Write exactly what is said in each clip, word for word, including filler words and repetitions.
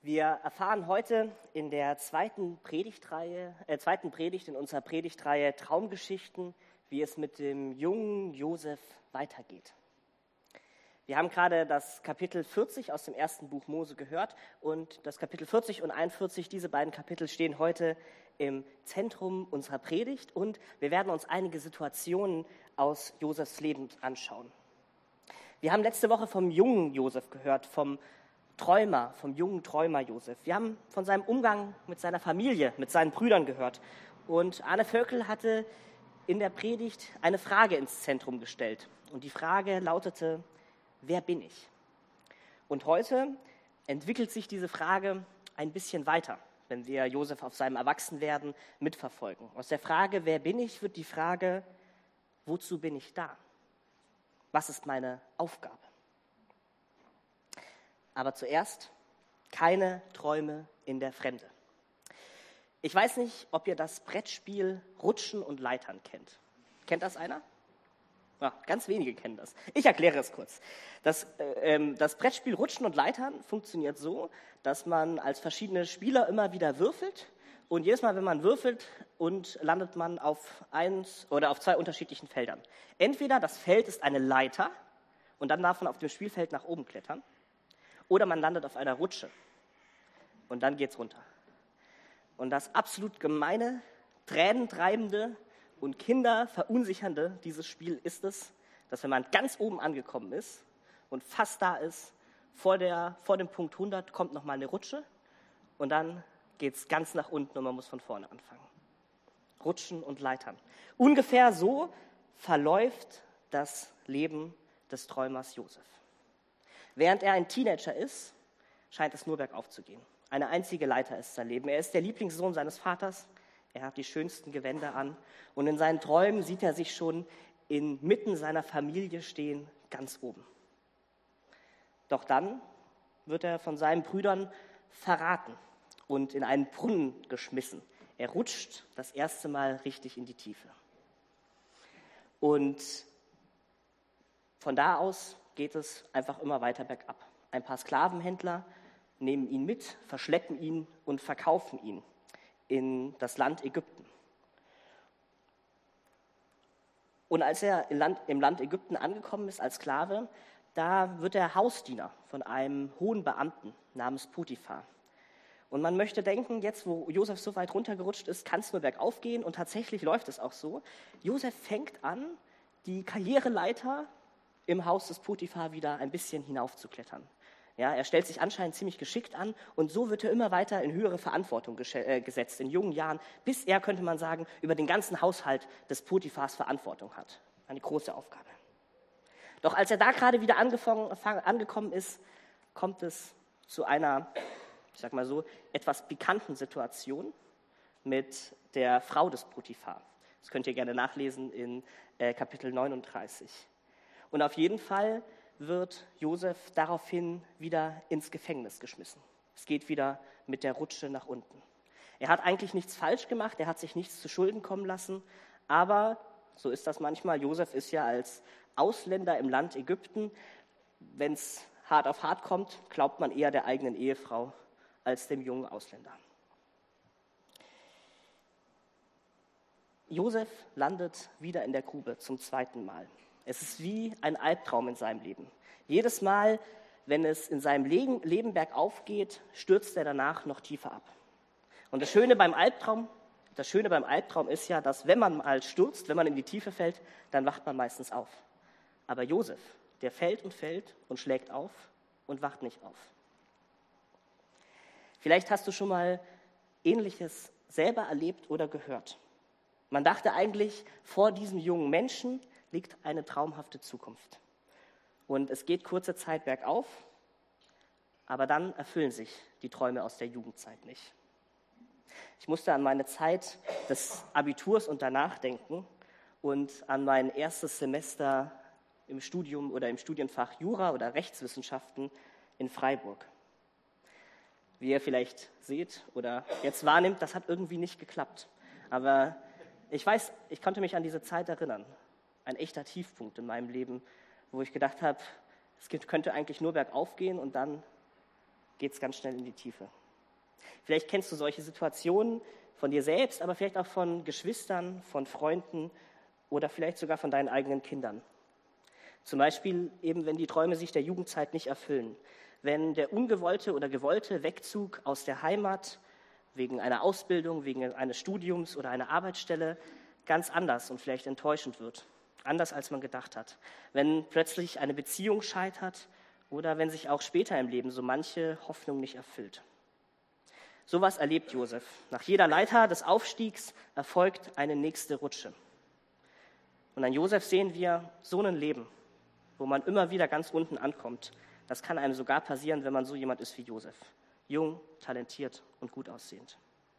Wir erfahren heute in der zweiten Predigtreihe, äh, zweiten Predigt in unserer Predigtreihe Traumgeschichten, wie es mit dem jungen Josef weitergeht. Wir haben gerade das Kapitel vierzig aus dem ersten Buch Mose gehört und das Kapitel vierzig und einundvierzig, diese beiden Kapitel stehen heute im Zentrum unserer Predigt und wir werden uns einige Situationen aus Josefs Leben anschauen. Wir haben letzte Woche vom jungen Josef gehört, vom Träumer, vom jungen Träumer Josef. Wir haben von seinem Umgang mit seiner Familie, mit seinen Brüdern gehört. Und Arne Völkel hatte in der Predigt eine Frage ins Zentrum gestellt. Und die Frage lautete: Wer bin ich? Und heute entwickelt sich diese Frage ein bisschen weiter, wenn wir Josef auf seinem Erwachsenwerden mitverfolgen. Aus der Frage, wer bin ich, wird die Frage, wozu bin ich da? Was ist meine Aufgabe? Aber zuerst, keine Träume in der Fremde. Ich weiß nicht, ob ihr das Brettspiel Rutschen und Leitern kennt. Kennt das einer? Ja, ganz wenige kennen das. Ich erkläre es kurz. Das, äh, das Brettspiel Rutschen und Leitern funktioniert so, dass man als verschiedene Spieler immer wieder würfelt. Und jedes Mal, wenn man würfelt, und landet man auf eins oder auf zwei unterschiedlichen Feldern. Entweder das Feld ist eine Leiter und dann darf man auf dem Spielfeld nach oben klettern. Oder man landet auf einer Rutsche und dann geht's runter. Und das absolut gemeine, tränentreibende und Kinder verunsichernde dieses Spiel ist es, dass wenn man ganz oben angekommen ist und fast da ist, vor, der, vor dem Punkt hundert kommt nochmal eine Rutsche und dann geht's ganz nach unten und man muss von vorne anfangen. Rutschen und Leitern. Ungefähr so verläuft das Leben des Träumers Josef. Während er ein Teenager ist, scheint es nur bergauf zu gehen. Eine einzige Leiter ist sein Leben. Er ist der Lieblingssohn seines Vaters. Er hat die schönsten Gewänder an. Und in seinen Träumen sieht er sich schon inmitten seiner Familie stehen, ganz oben. Doch dann wird er von seinen Brüdern verraten und in einen Brunnen geschmissen. Er rutscht das erste Mal richtig in die Tiefe. Und von da aus geht es einfach immer weiter bergab. Ein paar Sklavenhändler nehmen ihn mit, verschleppen ihn und verkaufen ihn in das Land Ägypten. Und als er im Land, im Land Ägypten angekommen ist als Sklave, da wird er Hausdiener von einem hohen Beamten namens Potiphar. Und man möchte denken, jetzt wo Josef so weit runtergerutscht ist, kann es nur bergauf gehen. Und tatsächlich läuft es auch so. Josef fängt an, die Karriereleiter im Haus des Potiphar wieder ein bisschen hinaufzuklettern. Ja, er stellt sich anscheinend ziemlich geschickt an und so wird er immer weiter in höhere Verantwortung ges- äh, gesetzt, in jungen Jahren, bis er, könnte man sagen, über den ganzen Haushalt des Potiphars Verantwortung hat. Eine große Aufgabe. Doch als er da gerade wieder angefangen, angekommen ist, kommt es zu einer, ich sag mal so, etwas pikanten Situation mit der Frau des Potiphar. Das könnt ihr gerne nachlesen in äh, Kapitel neununddreißig. Und auf jeden Fall wird Josef daraufhin wieder ins Gefängnis geschmissen. Es geht wieder mit der Rutsche nach unten. Er hat eigentlich nichts falsch gemacht, er hat sich nichts zu Schulden kommen lassen, aber so ist das manchmal. Josef ist ja als Ausländer im Land Ägypten, wenn es hart auf hart kommt, glaubt man eher der eigenen Ehefrau als dem jungen Ausländer. Josef landet wieder in der Grube zum zweiten Mal. Es ist wie ein Albtraum in seinem Leben. Jedes Mal, wenn es in seinem Leben, Leben bergauf geht, stürzt er danach noch tiefer ab. Und das Schöne beim Albtraum, das Schöne beim Albtraum ist ja, dass wenn man mal stürzt, wenn man in die Tiefe fällt, dann wacht man meistens auf. Aber Josef, der fällt und fällt und schlägt auf und wacht nicht auf. Vielleicht hast du schon mal Ähnliches selber erlebt oder gehört. Man dachte eigentlich, vor diesem jungen Menschen liegt eine traumhafte Zukunft. Und es geht kurze Zeit bergauf, aber dann erfüllen sich die Träume aus der Jugendzeit nicht. Ich musste an meine Zeit des Abiturs und danach denken und an mein erstes Semester im Studium oder im Studienfach Jura oder Rechtswissenschaften in Freiburg. Wie ihr vielleicht seht oder jetzt wahrnimmt, das hat irgendwie nicht geklappt. Aber ich weiß, ich konnte mich an diese Zeit erinnern. Ein echter Tiefpunkt in meinem Leben, wo ich gedacht habe, es könnte eigentlich nur bergauf gehen und dann geht es ganz schnell in die Tiefe. Vielleicht kennst du solche Situationen von dir selbst, aber vielleicht auch von Geschwistern, von Freunden oder vielleicht sogar von deinen eigenen Kindern. Zum Beispiel eben, wenn die Träume sich der Jugendzeit nicht erfüllen, wenn der ungewollte oder gewollte Wegzug aus der Heimat wegen einer Ausbildung, wegen eines Studiums oder einer Arbeitsstelle ganz anders und vielleicht enttäuschend wird, anders als man gedacht hat. Wenn plötzlich eine Beziehung scheitert oder wenn sich auch später im Leben so manche Hoffnung nicht erfüllt. Sowas erlebt Josef. Nach jeder Leiter des Aufstiegs erfolgt eine nächste Rutsche. Und an Josef sehen wir so ein Leben, wo man immer wieder ganz unten ankommt. Das kann einem sogar passieren, wenn man so jemand ist wie Josef. Jung, talentiert und gut aussehend.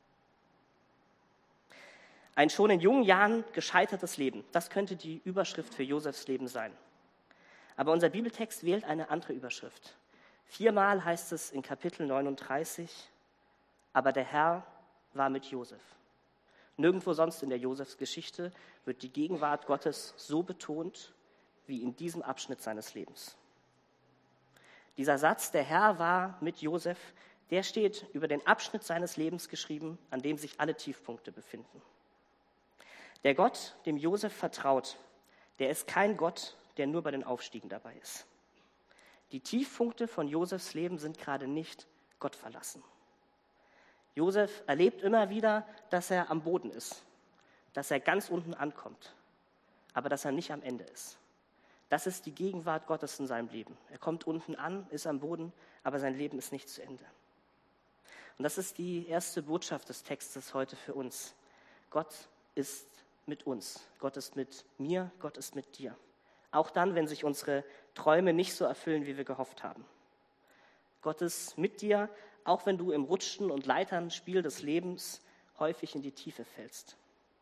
Ein schon in jungen Jahren gescheitertes Leben, das könnte die Überschrift für Josefs Leben sein. Aber unser Bibeltext wählt eine andere Überschrift. Viermal heißt es in Kapitel neununddreißig, aber der Herr war mit Josef. Nirgendwo sonst in der Josefsgeschichte wird die Gegenwart Gottes so betont wie in diesem Abschnitt seines Lebens. Dieser Satz, der Herr war mit Josef, der steht über den Abschnitt seines Lebens geschrieben, an dem sich alle Tiefpunkte befinden. Der Gott, dem Josef vertraut, der ist kein Gott, der nur bei den Aufstiegen dabei ist. Die Tiefpunkte von Josefs Leben sind gerade nicht Gott verlassen. Josef erlebt immer wieder, dass er am Boden ist, dass er ganz unten ankommt, aber dass er nicht am Ende ist. Das ist die Gegenwart Gottes in seinem Leben. Er kommt unten an, ist am Boden, aber sein Leben ist nicht zu Ende. Und das ist die erste Botschaft des Textes heute für uns. Gott ist mit uns. Gott ist mit mir, Gott ist mit dir. Auch dann, wenn sich unsere Träume nicht so erfüllen, wie wir gehofft haben. Gott ist mit dir, auch wenn du im Rutschen- und Leiternspiel des Lebens häufig in die Tiefe fällst.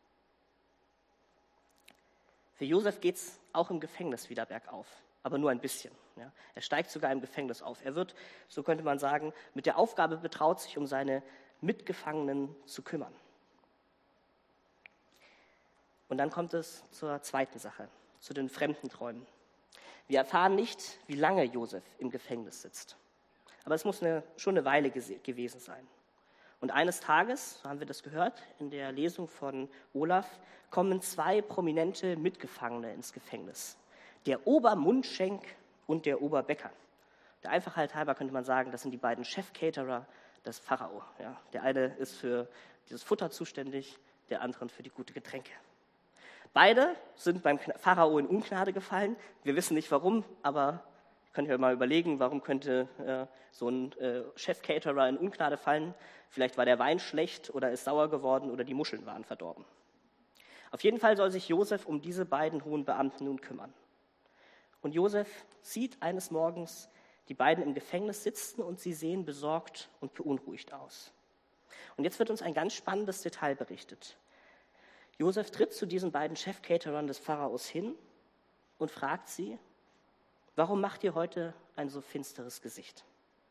Für Josef geht es auch im Gefängnis wieder bergauf, aber nur ein bisschen. Ja. Er steigt sogar im Gefängnis auf. Er wird, so könnte man sagen, mit der Aufgabe betraut, sich um seine Mitgefangenen zu kümmern. Und dann kommt es zur zweiten Sache, zu den fremden Träumen. Wir erfahren nicht, wie lange Josef im Gefängnis sitzt. Aber es muss eine, schon eine Weile gese- gewesen sein. Und eines Tages, so haben wir das gehört in der Lesung von Olaf, kommen zwei prominente Mitgefangene ins Gefängnis. Der Obermundschenk und der Oberbäcker. Der Einfachheit halber könnte man sagen, das sind die beiden Chefcaterer des Pharao. Ja, der eine ist für dieses Futter zuständig, der andere für die guten Getränke. Beide sind beim Pharao in Ungnade gefallen. Wir wissen nicht warum, aber könnt ihr mal überlegen, warum könnte äh, so ein äh, Chef-Caterer in Ungnade fallen? Vielleicht war der Wein schlecht oder ist sauer geworden oder die Muscheln waren verdorben. Auf jeden Fall soll sich Josef um diese beiden hohen Beamten nun kümmern. Und Josef sieht eines Morgens die beiden im Gefängnis sitzen und sie sehen besorgt und beunruhigt aus. Und jetzt wird uns ein ganz spannendes Detail berichtet. Josef tritt zu diesen beiden Chef-Caterern des Pharaos hin und fragt sie, warum macht ihr heute ein so finsteres Gesicht?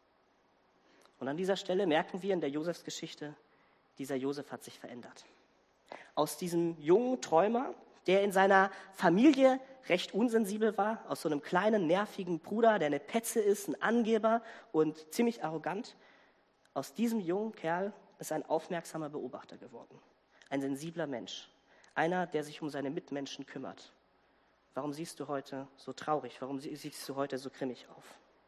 Und an dieser Stelle merken wir in der Josefsgeschichte, dieser Josef hat sich verändert. Aus diesem jungen Träumer, der in seiner Familie recht unsensibel war, aus so einem kleinen, nervigen Bruder, der eine Petze ist, ein Angeber und ziemlich arrogant, aus diesem jungen Kerl ist ein aufmerksamer Beobachter geworden, ein sensibler Mensch, einer, der sich um seine Mitmenschen kümmert. Warum siehst du heute so traurig? Warum siehst du heute so grimmig auf?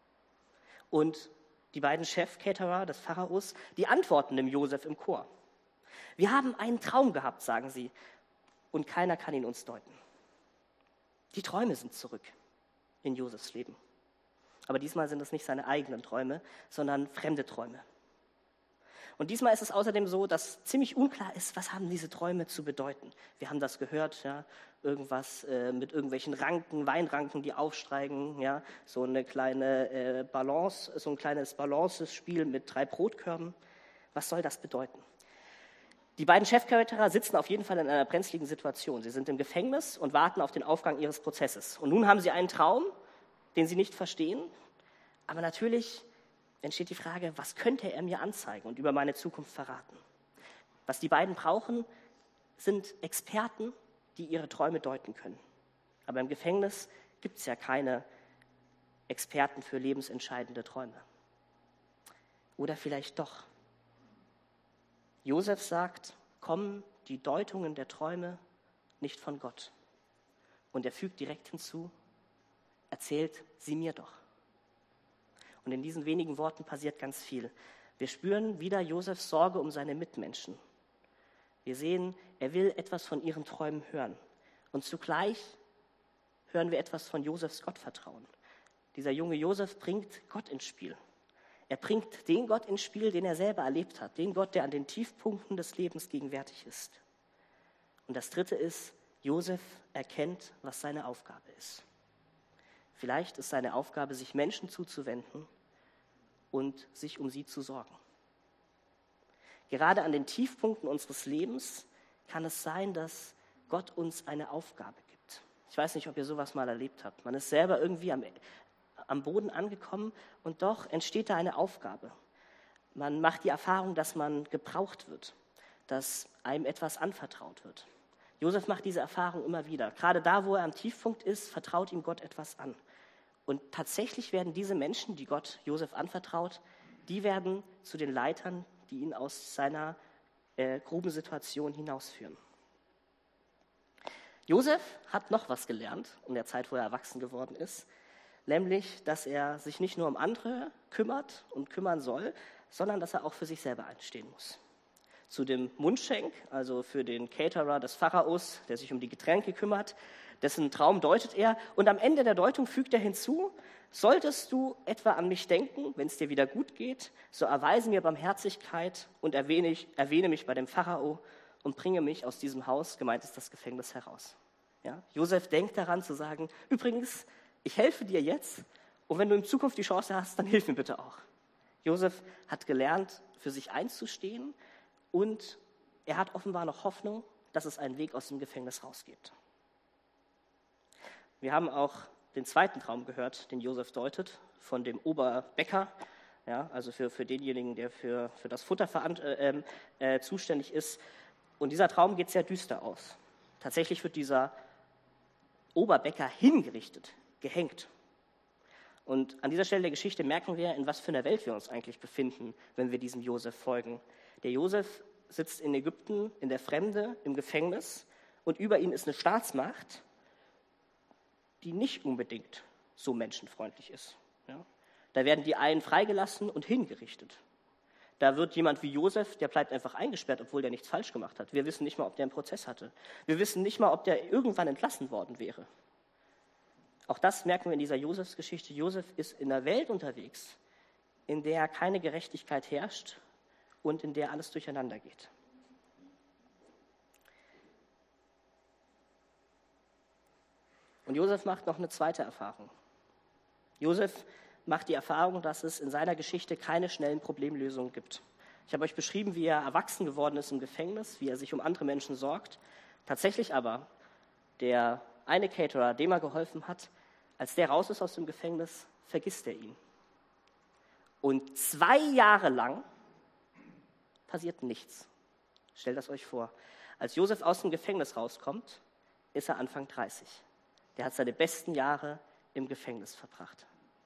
Und die beiden Chef-Caterer des Pharaos, die antworten dem Josef im Chor. Wir haben einen Traum gehabt, sagen sie, und keiner kann ihn uns deuten. Die Träume sind zurück in Josefs Leben. Aber diesmal sind es nicht seine eigenen Träume, sondern fremde Träume. Und diesmal ist es außerdem so, dass ziemlich unklar ist, was haben diese Träume zu bedeuten. Wir haben das gehört, ja, irgendwas äh, mit irgendwelchen Ranken, Weinranken, die aufsteigen, ja, so eine kleine äh, Balance, so ein kleines Balancespiel mit drei Brotkörben. Was soll das bedeuten? Die beiden Chefcharaktere sitzen auf jeden Fall in einer brenzligen Situation. Sie sind im Gefängnis und warten auf den Aufgang ihres Prozesses. Und nun haben sie einen Traum, den sie nicht verstehen, aber natürlich entsteht die Frage, was könnte er mir anzeigen und über meine Zukunft verraten? Was die beiden brauchen, sind Experten, die ihre Träume deuten können. Aber im Gefängnis gibt es ja keine Experten für lebensentscheidende Träume. Oder vielleicht doch. Josef sagt, kommen die Deutungen der Träume nicht von Gott. Und er fügt direkt hinzu, erzählt sie mir doch. Und in diesen wenigen Worten passiert ganz viel. Wir spüren wieder Josefs Sorge um seine Mitmenschen. Wir sehen, er will etwas von ihren Träumen hören. Und zugleich hören wir etwas von Josefs Gottvertrauen. Dieser junge Josef bringt Gott ins Spiel. Er bringt den Gott ins Spiel, den er selber erlebt hat. Den Gott, der an den Tiefpunkten des Lebens gegenwärtig ist. Und das Dritte ist, Josef erkennt, was seine Aufgabe ist. Vielleicht ist seine Aufgabe, sich Menschen zuzuwenden und sich um sie zu sorgen. Gerade an den Tiefpunkten unseres Lebens kann es sein, dass Gott uns eine Aufgabe gibt. Ich weiß nicht, ob ihr sowas mal erlebt habt. Man ist selber irgendwie am, am Boden angekommen und doch entsteht da eine Aufgabe. Man macht die Erfahrung, dass man gebraucht wird, dass einem etwas anvertraut wird. Josef macht diese Erfahrung immer wieder. Gerade da, wo er am Tiefpunkt ist, vertraut ihm Gott etwas an. Und tatsächlich werden diese Menschen, die Gott Josef anvertraut, die werden zu den Leitern, die ihn aus seiner äh, groben Situation hinausführen. Josef hat noch was gelernt in der Zeit, wo er erwachsen geworden ist, nämlich, dass er sich nicht nur um andere kümmert und kümmern soll, sondern dass er auch für sich selber einstehen muss. Zu dem Mundschenk, also für den Caterer des Pharaos, der sich um die Getränke kümmert, dessen Traum deutet er. Und am Ende der Deutung fügt er hinzu, solltest du etwa an mich denken, wenn es dir wieder gut geht, so erweise mir Barmherzigkeit und erwähne, ich, erwähne mich bei dem Pharao und bringe mich aus diesem Haus, gemeint ist das Gefängnis, heraus. Ja? Josef denkt daran zu sagen, übrigens, ich helfe dir jetzt und wenn du in Zukunft die Chance hast, dann hilf mir bitte auch. Josef hat gelernt, für sich einzustehen und er hat offenbar noch Hoffnung, dass es einen Weg aus dem Gefängnis raus gibt. Wir haben auch den zweiten Traum gehört, den Josef deutet, von dem Oberbäcker, ja, also für, für denjenigen, der für, für das Futter verant, äh, äh, zuständig ist. Und dieser Traum geht sehr düster aus. Tatsächlich wird dieser Oberbäcker hingerichtet, gehängt. Und an dieser Stelle der Geschichte merken wir, in was für einer Welt wir uns eigentlich befinden, wenn wir diesem Josef folgen. Der Josef sitzt in Ägypten, in der Fremde, im Gefängnis und über ihn ist eine Staatsmacht, die nicht unbedingt so menschenfreundlich ist. Ja? Da werden die einen freigelassen und hingerichtet. Da wird jemand wie Josef, der bleibt einfach eingesperrt, obwohl der nichts falsch gemacht hat. Wir wissen nicht mal, ob der einen Prozess hatte. Wir wissen nicht mal, ob der irgendwann entlassen worden wäre. Auch das merken wir in dieser Josefsgeschichte. Josef ist in einer Welt unterwegs, in der keine Gerechtigkeit herrscht und in der alles durcheinander geht. Und Josef macht noch eine zweite Erfahrung. Josef macht die Erfahrung, dass es in seiner Geschichte keine schnellen Problemlösungen gibt. Ich habe euch beschrieben, wie er erwachsen geworden ist im Gefängnis, wie er sich um andere Menschen sorgt. Tatsächlich aber, der eine Caterer, dem er geholfen hat, als der raus ist aus dem Gefängnis, vergisst er ihn. Und zwei Jahre lang passiert nichts. Stellt das euch vor. Als Josef aus dem Gefängnis rauskommt, ist er Anfang dreißig. Der hat seine besten Jahre im Gefängnis verbracht.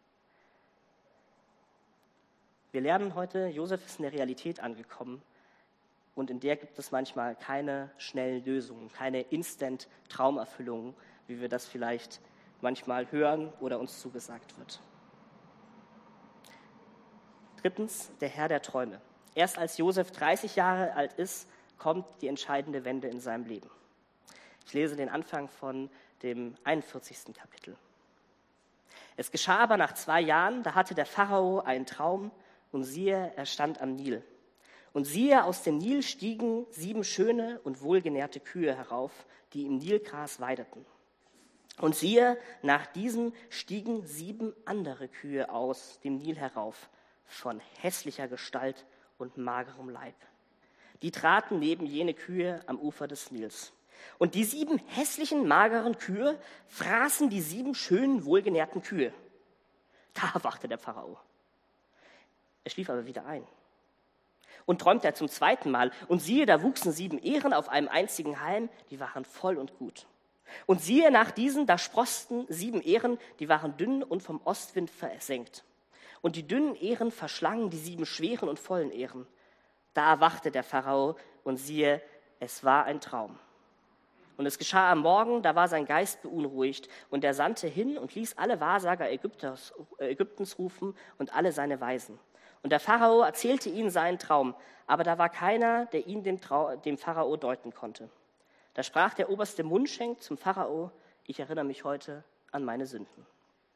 Wir lernen heute, Josef ist in der Realität angekommen und in der gibt es manchmal keine schnellen Lösungen, keine Instant-Traumerfüllungen, wie wir das vielleicht manchmal hören oder uns zugesagt wird. Drittens, der Herr der Träume. Erst als Josef dreißig Jahre alt ist, kommt die entscheidende Wende in seinem Leben. Ich lese den Anfang von dem einundvierzigsten Kapitel. Es geschah aber nach zwei Jahren, da hatte der Pharao einen Traum und siehe, er stand am Nil. Und siehe, aus dem Nil stiegen sieben schöne und wohlgenährte Kühe herauf, die im Nilgras weideten. Und siehe, nach diesen stiegen sieben andere Kühe aus dem Nil herauf, von hässlicher Gestalt und magerem Leib. Die traten neben jene Kühe am Ufer des Nils. Und die sieben hässlichen, mageren Kühe fraßen die sieben schönen, wohlgenährten Kühe. Da erwachte der Pharao. Er schlief aber wieder ein. Und träumte er zum zweiten Mal. Und siehe, da wuchsen sieben Ähren auf einem einzigen Halm, die waren voll und gut. Und siehe, nach diesen, da sproßten sieben Ähren, die waren dünn und vom Ostwind versenkt. Und die dünnen Ähren verschlangen die sieben schweren und vollen Ähren. Da erwachte der Pharao und siehe, es war ein Traum. Und es geschah am Morgen, da war sein Geist beunruhigt und er sandte hin und ließ alle Wahrsager Ägypters, äh, Ägyptens rufen und alle seine Weisen. Und der Pharao erzählte ihnen seinen Traum, aber da war keiner, der ihn dem, Trau- dem Pharao deuten konnte. Da sprach der oberste Mundschenk zum Pharao, ich erinnere mich heute an meine Sünden.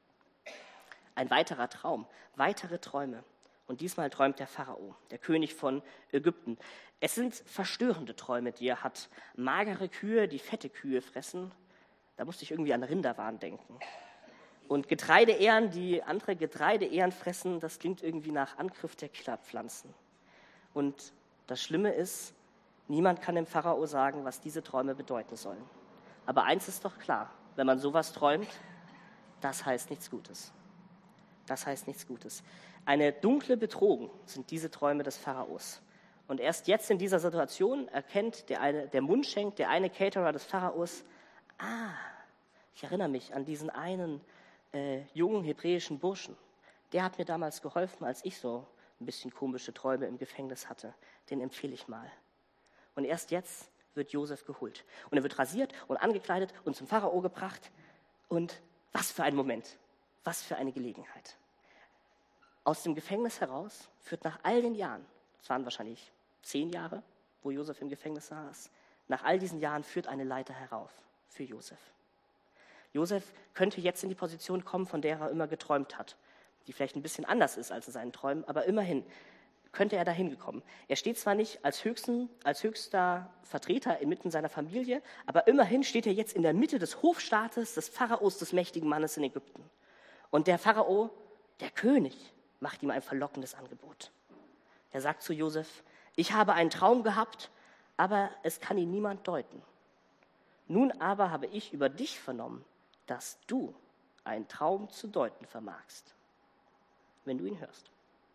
Ein weiterer Traum, weitere Träume. Und diesmal träumt der Pharao, der König von Ägypten. Es sind verstörende Träume, die er hat. Magere Kühe, die fette Kühe fressen. Da musste ich irgendwie an Rinderwahn denken. Und Getreideähren, die andere Getreideähren fressen, das klingt irgendwie nach Angriff der Killerpflanzen. Und das Schlimme ist, niemand kann dem Pharao sagen, was diese Träume bedeuten sollen. Aber eins ist doch klar, wenn man sowas träumt, das heißt nichts Gutes. Das heißt nichts Gutes. Eine dunkle Bedrohung sind diese Träume des Pharaos. Und erst jetzt in dieser Situation erkennt der, eine, der Mundschenk, der eine Caterer des Pharaos, ah, ich erinnere mich an diesen einen äh, jungen hebräischen Burschen. Der hat mir damals geholfen, als ich so ein bisschen komische Träume im Gefängnis hatte. Den empfehle ich mal. Und erst jetzt wird Josef geholt. Und er wird rasiert und angekleidet und zum Pharao gebracht. Und was für ein Moment, was für eine Gelegenheit. Aus dem Gefängnis heraus führt nach all den Jahren, es waren wahrscheinlich zehn Jahre, wo Josef im Gefängnis saß, nach all diesen Jahren führt eine Leiter herauf für Josef. Josef könnte jetzt in die Position kommen, von der er immer geträumt hat, die vielleicht ein bisschen anders ist als in seinen Träumen, aber immerhin könnte er dahin gekommen. Er steht zwar nicht als, höchsten, als höchster Vertreter inmitten seiner Familie, aber immerhin steht er jetzt in der Mitte des Hofstaates, des Pharaos, des mächtigen Mannes in Ägypten. Und der Pharao, der König, macht ihm ein verlockendes Angebot. Er sagt zu Josef, ich habe einen Traum gehabt, aber es kann ihn niemand deuten. Nun aber habe ich über dich vernommen, dass du einen Traum zu deuten vermagst, wenn du ihn hörst.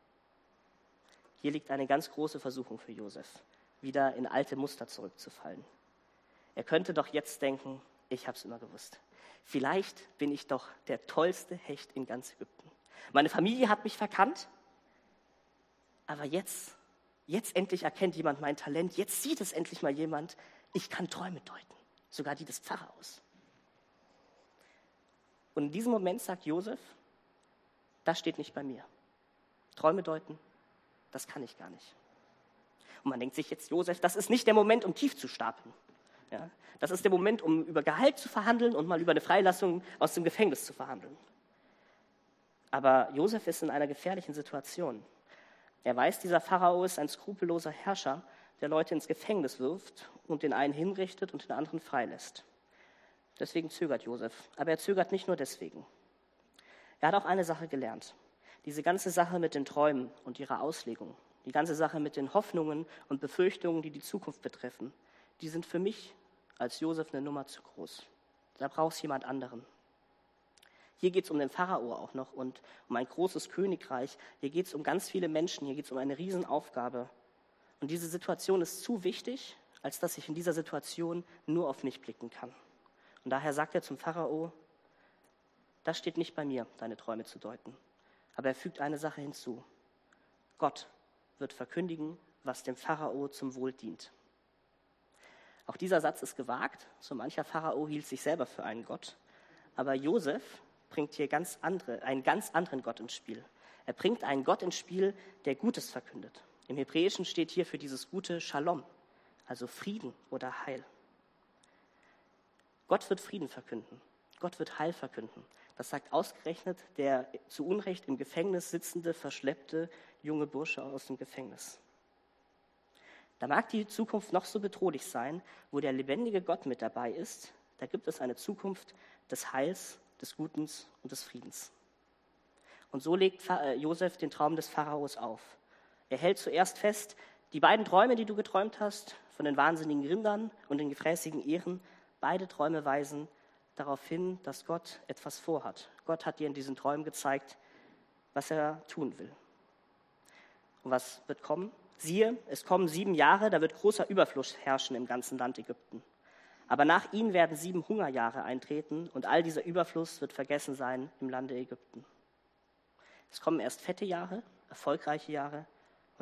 Hier liegt eine ganz große Versuchung für Josef, wieder in alte Muster zurückzufallen. Er könnte doch jetzt denken, ich habe es immer gewusst. Vielleicht bin ich doch der tollste Hecht in ganz Ägypten. Meine Familie hat mich verkannt, aber jetzt, jetzt endlich erkennt jemand mein Talent, jetzt sieht es endlich mal jemand, ich kann Träume deuten, sogar die des Pharaos. Und in diesem Moment sagt Josef, das steht nicht bei mir. Träume deuten, das kann ich gar nicht. Und man denkt sich jetzt, Josef, das ist nicht der Moment, um tief zu stapeln. Ja, das ist der Moment, um über Gehalt zu verhandeln und mal über eine Freilassung aus dem Gefängnis zu verhandeln. Aber Josef ist in einer gefährlichen Situation. Er weiß, dieser Pharao ist ein skrupelloser Herrscher, der Leute ins Gefängnis wirft und den einen hinrichtet und den anderen freilässt. Deswegen zögert Josef. Aber er zögert nicht nur deswegen. Er hat auch eine Sache gelernt. Diese ganze Sache mit den Träumen und ihrer Auslegung, die ganze Sache mit den Hoffnungen und Befürchtungen, die die Zukunft betreffen, die sind für mich als Josef eine Nummer zu groß. Da braucht es jemand anderen. Hier geht es um den Pharao auch noch und um ein großes Königreich. Hier geht es um ganz viele Menschen, hier geht es um eine Riesenaufgabe. Und diese Situation ist zu wichtig, als dass ich in dieser Situation nur auf mich blicken kann. Und daher sagt er zum Pharao, das steht nicht bei mir, deine Träume zu deuten. Aber er fügt eine Sache hinzu. Gott wird verkündigen, was dem Pharao zum Wohl dient. Auch dieser Satz ist gewagt. So mancher Pharao hielt sich selber für einen Gott. Aber Josef bringt hier ganz andere, einen ganz anderen Gott ins Spiel. Er bringt einen Gott ins Spiel, der Gutes verkündet. Im Hebräischen steht hier für dieses Gute Shalom, also Frieden oder Heil. Gott wird Frieden verkünden. Gott wird Heil verkünden. Das sagt ausgerechnet der zu Unrecht im Gefängnis sitzende, verschleppte junge Bursche aus dem Gefängnis. Da mag die Zukunft noch so bedrohlich sein, wo der lebendige Gott mit dabei ist, da gibt es eine Zukunft des Heils, des Gutens und des Friedens. Und so legt Josef den Traum des Pharaos auf. Er hält zuerst fest, die beiden Träume, die du geträumt hast, von den wahnsinnigen Rindern und den gefräßigen Ehren, beide Träume weisen darauf hin, dass Gott etwas vorhat. Gott hat dir in diesen Träumen gezeigt, was er tun will. Und was wird kommen? Siehe, es kommen sieben Jahre, da wird großer Überfluss herrschen im ganzen Land Ägypten. Aber nach ihnen werden sieben Hungerjahre eintreten und all dieser Überfluss wird vergessen sein im Lande Ägypten. Es kommen erst fette Jahre, erfolgreiche Jahre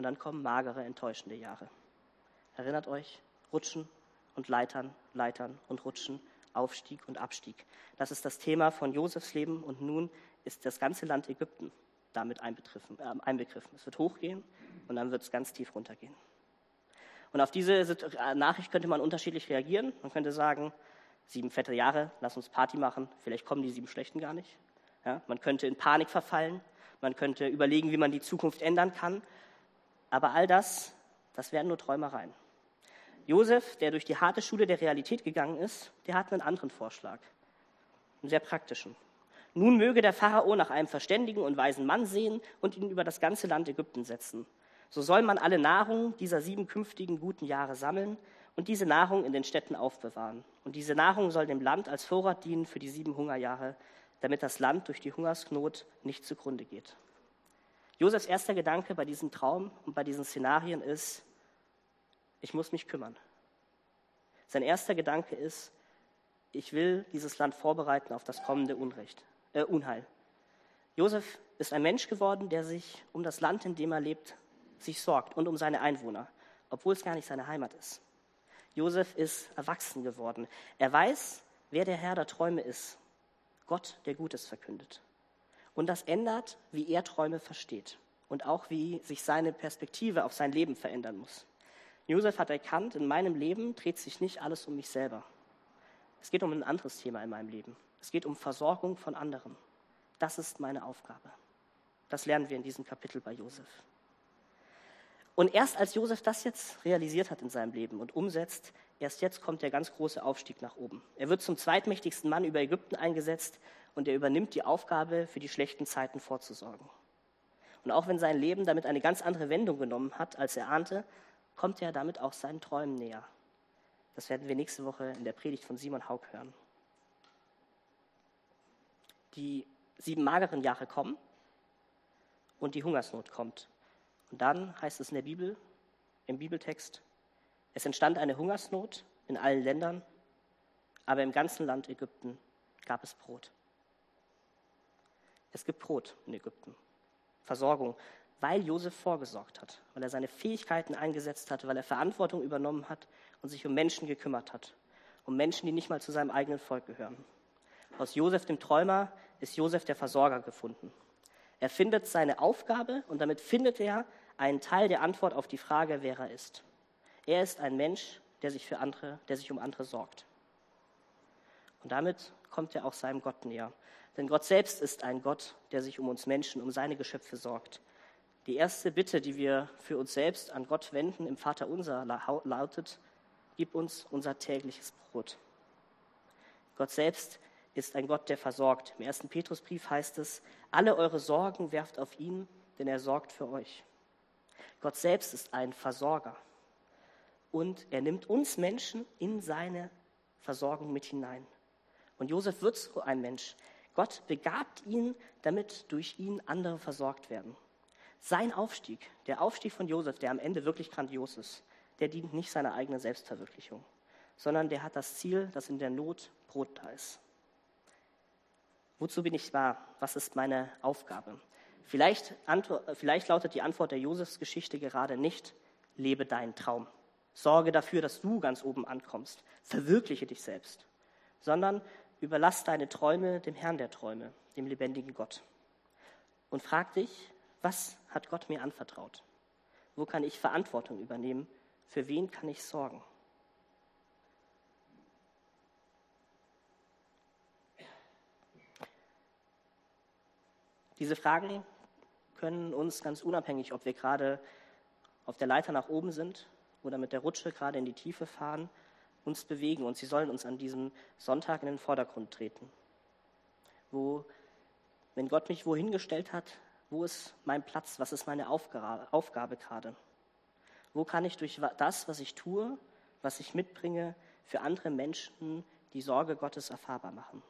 und dann kommen magere, enttäuschende Jahre. Erinnert euch, Rutschen und Leitern, Leitern und Rutschen, Aufstieg und Abstieg. Das ist das Thema von Josefs Leben und nun ist das ganze Land Ägypten damit einbegriffen. Äh, einbegriffen. Es wird hochgehen und dann wird es ganz tief runtergehen. Und auf diese Nachricht könnte man unterschiedlich reagieren. Man könnte sagen, sieben fette Jahre, lass uns Party machen, vielleicht kommen die sieben schlechten gar nicht. Ja, man könnte in Panik verfallen, man könnte überlegen, wie man die Zukunft ändern kann. Aber all das, das wären nur Träumereien. Josef, der durch die harte Schule der Realität gegangen ist, der hat einen anderen Vorschlag, einen sehr praktischen. Nun möge der Pharao nach einem verständigen und weisen Mann sehen und ihn über das ganze Land Ägypten setzen. So soll man alle Nahrung dieser sieben künftigen guten Jahre sammeln und diese Nahrung in den Städten aufbewahren. Und diese Nahrung soll dem Land als Vorrat dienen für die sieben Hungerjahre, damit das Land durch die Hungersnot nicht zugrunde geht. Josefs erster Gedanke bei diesem Traum und bei diesen Szenarien ist, ich muss mich kümmern. Sein erster Gedanke ist, ich will dieses Land vorbereiten auf das kommende Unrecht, äh, Unheil. Josef ist ein Mensch geworden, der sich um das Land, in dem er lebt, sich sorgt und um seine Einwohner, obwohl es gar nicht seine Heimat ist. Josef ist erwachsen geworden. Er weiß, wer der Herr der Träume ist. Gott, der Gutes verkündet. Und das ändert, wie er Träume versteht und auch, wie sich seine Perspektive auf sein Leben verändern muss. Josef hat erkannt, in meinem Leben dreht sich nicht alles um mich selber. Es geht um ein anderes Thema in meinem Leben. Es geht um Versorgung von anderen. Das ist meine Aufgabe. Das lernen wir in diesem Kapitel bei Josef. Und erst als Josef das jetzt realisiert hat in seinem Leben und umsetzt, erst jetzt kommt der ganz große Aufstieg nach oben. Er wird zum zweitmächtigsten Mann über Ägypten eingesetzt und er übernimmt die Aufgabe, für die schlechten Zeiten vorzusorgen. Und auch wenn sein Leben damit eine ganz andere Wendung genommen hat, als er ahnte, kommt er damit auch seinen Träumen näher. Das werden wir nächste Woche in der Predigt von Simon Haug hören. Die sieben mageren Jahre kommen und die Hungersnot kommt. Und dann heißt es in der Bibel, im Bibeltext, es entstand eine Hungersnot in allen Ländern, aber im ganzen Land Ägypten gab es Brot. Es gibt Brot in Ägypten, Versorgung, weil Josef vorgesorgt hat, weil er seine Fähigkeiten eingesetzt hat, weil er Verantwortung übernommen hat und sich um Menschen gekümmert hat, um Menschen, die nicht mal zu seinem eigenen Volk gehören. Aus Josef dem Träumer ist Josef der Versorger gefunden. Er findet seine Aufgabe und damit findet er einen Teil der Antwort auf die Frage, wer er ist. Er ist ein Mensch, der sich für andere, der sich um andere sorgt. Und damit kommt er auch seinem Gott näher. Denn Gott selbst ist ein Gott, der sich um uns Menschen, um seine Geschöpfe sorgt. Die erste Bitte, die wir für uns selbst an Gott wenden, im Vaterunser lautet, gib uns unser tägliches Brot. Gott selbst ist ein Gott, der versorgt. Im ersten Petrusbrief heißt es, alle eure Sorgen werft auf ihn, denn er sorgt für euch. Gott selbst ist ein Versorger. Und er nimmt uns Menschen in seine Versorgung mit hinein. Und Josef wird so ein Mensch. Gott begabt ihn, damit durch ihn andere versorgt werden. Sein Aufstieg, der Aufstieg von Josef, der am Ende wirklich grandios ist, der dient nicht seiner eigenen Selbstverwirklichung, sondern der hat das Ziel, dass in der Not Brot da ist. Wozu bin ich da? Was ist meine Aufgabe? Vielleicht, antwort, vielleicht lautet die Antwort der Josefsgeschichte gerade nicht, lebe deinen Traum. Sorge dafür, dass du ganz oben ankommst. Verwirkliche dich selbst. Sondern überlass deine Träume dem Herrn der Träume, dem lebendigen Gott. Und frag dich, was hat Gott mir anvertraut? Wo kann ich Verantwortung übernehmen? Für wen kann ich sorgen? Diese Fragen können uns ganz unabhängig, ob wir gerade auf der Leiter nach oben sind oder mit der Rutsche gerade in die Tiefe fahren, uns bewegen. Und sie sollen uns an diesem Sonntag in den Vordergrund treten. Wo, wenn Gott mich wohin gestellt hat, wo ist mein Platz? Was ist meine Aufgabe, Aufgabe gerade? Wo kann ich durch das, was ich tue, was ich mitbringe, für andere Menschen die Sorge Gottes erfahrbar machen?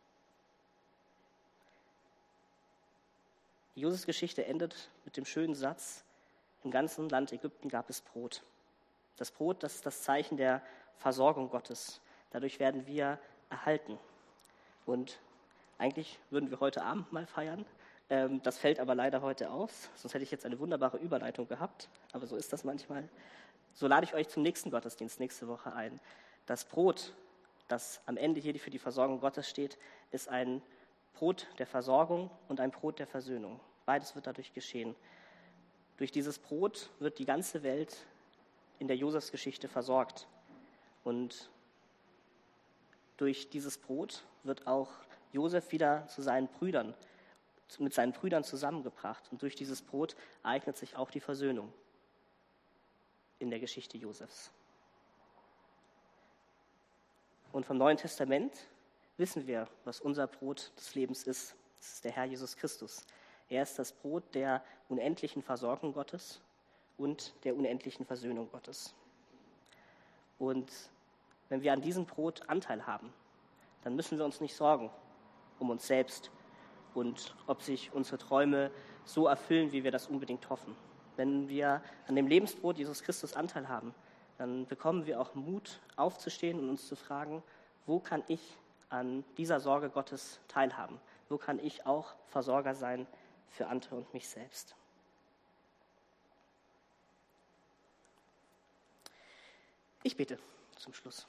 Die Josefs-Geschichte endet mit dem schönen Satz, im ganzen Land Ägypten gab es Brot. Das Brot, das ist das Zeichen der Versorgung Gottes. Dadurch werden wir erhalten. Und eigentlich würden wir heute Abend mal feiern, Ähm, das fällt aber leider heute aus, sonst hätte ich jetzt eine wunderbare Überleitung gehabt, aber so ist das manchmal. So lade ich euch zum nächsten Gottesdienst nächste Woche ein. Das Brot, das am Ende hier für die Versorgung Gottes steht, ist ein Brot der Versorgung und ein Brot der Versöhnung. Beides wird dadurch geschehen. Durch dieses Brot wird die ganze Welt in der Josefsgeschichte versorgt. Und durch dieses Brot wird auch Josef wieder zu seinen Brüdern, mit seinen Brüdern zusammengebracht. Und durch dieses Brot ereignet sich auch die Versöhnung in der Geschichte Josefs. Und vom Neuen Testament wissen wir, was unser Brot des Lebens ist. Das ist der Herr Jesus Christus. Er ist das Brot der unendlichen Versorgung Gottes und der unendlichen Versöhnung Gottes. Und wenn wir an diesem Brot Anteil haben, dann müssen wir uns nicht sorgen um uns selbst und ob sich unsere Träume so erfüllen, wie wir das unbedingt hoffen. Wenn wir an dem Lebensbrot Jesus Christus Anteil haben, dann bekommen wir auch Mut, aufzustehen und uns zu fragen, wo kann ich an dieser Sorge Gottes teilhaben? Wo kann ich auch Versorger sein für andere und mich selbst? Ich bete zum Schluss.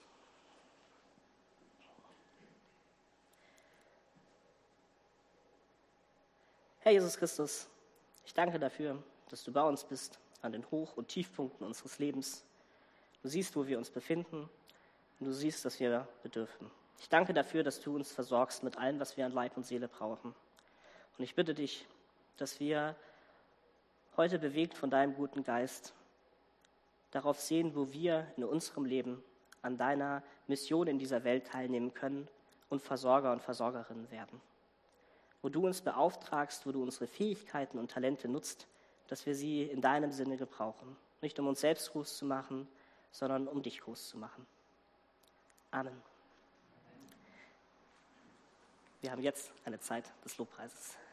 Herr Jesus Christus, ich danke dafür, dass du bei uns bist, an den Hoch- und Tiefpunkten unseres Lebens. Du siehst, wo wir uns befinden und du siehst, dass wir bedürfen. Ich danke dafür, dass du uns versorgst mit allem, was wir an Leib und Seele brauchen. Und ich bitte dich, dass wir heute bewegt von deinem guten Geist darauf sehen, wo wir in unserem Leben an deiner Mission in dieser Welt teilnehmen können und Versorger und Versorgerinnen werden. Wo du uns beauftragst, wo du unsere Fähigkeiten und Talente nutzt, dass wir sie in deinem Sinne gebrauchen. Nicht um uns selbst groß zu machen, sondern um dich groß zu machen. Amen. Wir haben jetzt eine Zeit des Lobpreises.